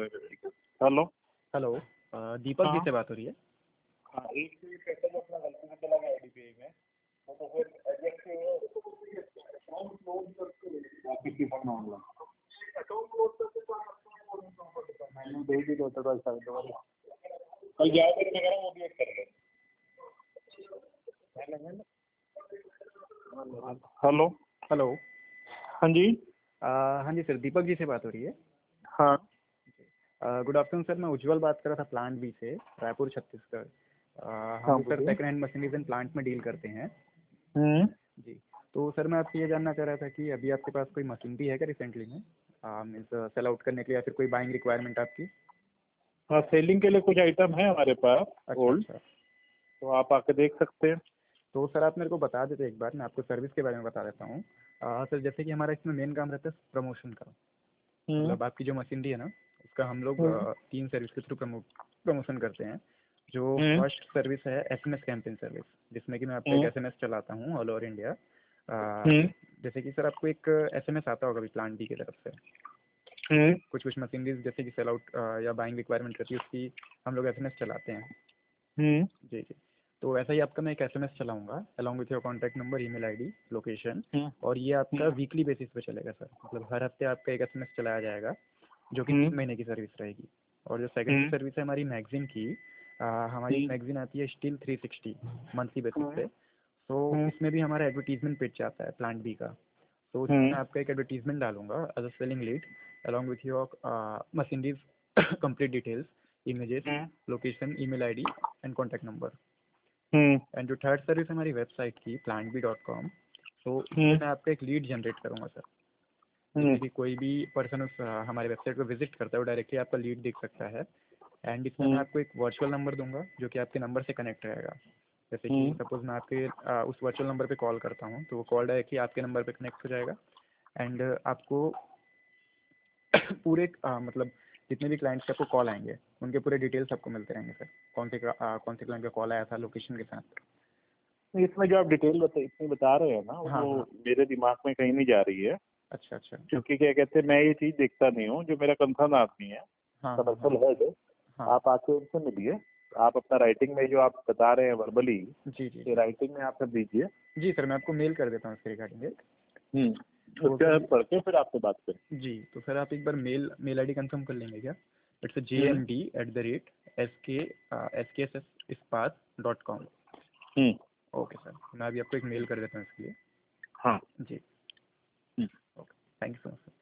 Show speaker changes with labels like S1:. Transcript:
S1: Hello.
S2: Hello, Deepak ji
S1: हाँ
S2: से बात हो रही है?
S1: हाँ, एक तो ये पैकेज अपना गलती से चला गया आईडीपीआई में, तो फिर एडजस्ट अकाउंट क्लोज करके वापस रिफंड मांग रहा हूँ। अकाउंट क्लोज करके मैंने भेज ही देता था सर, कल जाओ तो मैं कह रहा हूँ वो भी एक कर ले। हेलो।
S2: हेलो।
S1: हाँ जी।
S2: हाँ जी सर, दीपक जी से बात हो रही है?
S1: हाँ
S2: गुड आफ्टरनून सर, मैं उज्जवल बात कर रहा था प्लांट बी से, रायपुर छत्तीसगढ़। हम
S1: हाँ
S2: लोग सर
S1: बोलिए।
S2: Second hand machineries and plant में डील करते हैं
S1: हम्म।
S2: जी। तो सर मैं आपसे ये जानना चाह रहा था कि अभी आपके पास कोई मशीनरी है क्या रिसेंटली में, मीन्स सेल आउट करने के लिए, या फिर कोई बाइंग रिक्वायरमेंट आपकी?
S1: हाँ, सेलिंग के लिए कुछ आइटम है हमारे पास
S2: अच्छा
S1: ओल्ड,
S2: अच्छा।
S1: तो आप आके देख सकते हैं।
S2: तो सर आप मेरे को बता देते एक बार, मैं आपको सर्विस के बारे में बता देता हूँ। सर जैसे कि हमारा इसमें मेन काम रहता है प्रमोशन का।
S1: हम्म
S2: मतलब आपकी जो मशीनरी है ना, उसका हम लोग
S1: हम्म
S2: 3 सर्विस के थ्रू प्रमोशन करते हैं। जो
S1: हम्म
S2: फर्स्ट सर्विस है एसएमएस कैंपेन सर्विस, जिसमें कि मैं आपको एक
S1: हम्म
S2: एसएमएस चलाता हूँ ऑल ओवर इंडिया।
S1: हम्म
S2: जैसे कि सर आपको एक एसएमएस आता होगा अभी प्लान डी की तरफ से,
S1: हम्म
S2: कुछ कुछ मशीनरीज जैसे कि सेल आउट या बाइंग रिक्वायरमेंट रहती है, उसकी हम लोग एसएमएस चलाते हैं।
S1: हम्म
S2: जी जी। तो ऐसा ही आपका मैं एक एसएमएस चलाऊंगा along with your contact number, email ID, location.
S1: हम्म
S2: और ये आपका
S1: हम्म
S2: वीकली बेसिस पे चलेगा सर, मतलब हर हफ्ते आपका एक एसएमएस चलाया जाएगा, जो कि
S1: हम्म
S2: 3 महीने की सर्विस रहेगी। और जो सेकेंडरी
S1: हम्म
S2: सर्विस है हमारी मैगजीन की, हमारी एक
S1: हम्म
S2: मैगजीन आती है स्टील 360 मंथली बेसिस
S1: हम्म
S2: पे। तो
S1: हम्म
S2: इसमें भी हमारा एडवर्टीजमेंट पिच आता है प्लांट बी का। तो उसमें
S1: हम्म
S2: मैं आपका एक एडवर्टीजमेंट डालूंगा as a selling lead along with your machineries complete details, images, location, email ID and contact number.
S1: Hmm
S2: and जो थर्ड सर्विस हमारी वेबसाइट की plantbee.com, तो इस
S1: हम्म
S2: पर मैं आपका एक लीड जनरेट करूँगा सर।
S1: हम्म
S2: जैसे कि कोई भी पर्सन उस हमारे वेबसाइट को विजिट करता है वो डायरेक्टली आपका लीड देख सकता है। एंड इसमें मैं
S1: हम्म
S2: आपको एक वर्चुअल नंबर दूंगा जो कि आपके नंबर से कनेक्ट रहेगा। जैसे कि
S1: हम्म
S2: सपोज मैं आपके उस वर्चुअल नंबर पे कॉल करता हूँ, तो वो कॉल डायरेक्टली आपके नंबर पे कनेक्ट हो जाएगा। एंड आपको पूरे मतलब जितने भी क्लाइंट्स के आपको कॉल आएंगे उनके पूरे डिटेल्स आपको मिलते रहेंगे सर, कौन से क्लाइंट का कॉल आया था, लोकेशन के साथ।
S1: इसमें जो आप डिटेल इतनी बता रहे हैं ना,
S2: हाँ
S1: वो
S2: हाँ।
S1: मेरे दिमाग में कहीं नहीं जा रही है,
S2: अच्छा अच्छा।
S1: क्योंकि क्या कहते हैं, मैं ये चीज देखता नहीं हूँ। जो मेरा कंसर्न आदमी है,
S2: हाँ हाँ हाँ
S1: कमर्शियल हेड,
S2: हाँ।
S1: आप आके उनसे मिलिए। आप अपना राइटिंग में जो आप बता रहे हैं वर्बली,
S2: जी जी
S1: ये
S2: जी।
S1: राइटिंग में आप कर दीजिए।
S2: जी सर, मैं आपको मेल कर देता हूँ इसके रिगार्डिंग एक। तो
S1: उसके
S2: सर
S1: बाद पढ़ के फिर आपसे बात करें।
S2: जी, तो सर आप एक बार मेल आईडी कंफर्म कर लेंगे क्या? It's JMD@SKSS-Ispat.com।
S1: Hmm
S2: okay sir, मैं अभी आपको एक मेल कर देता हूँ इसके लिए।
S1: हाँ।
S2: जी।
S1: हम्म।
S2: Okay, thank you so much sir.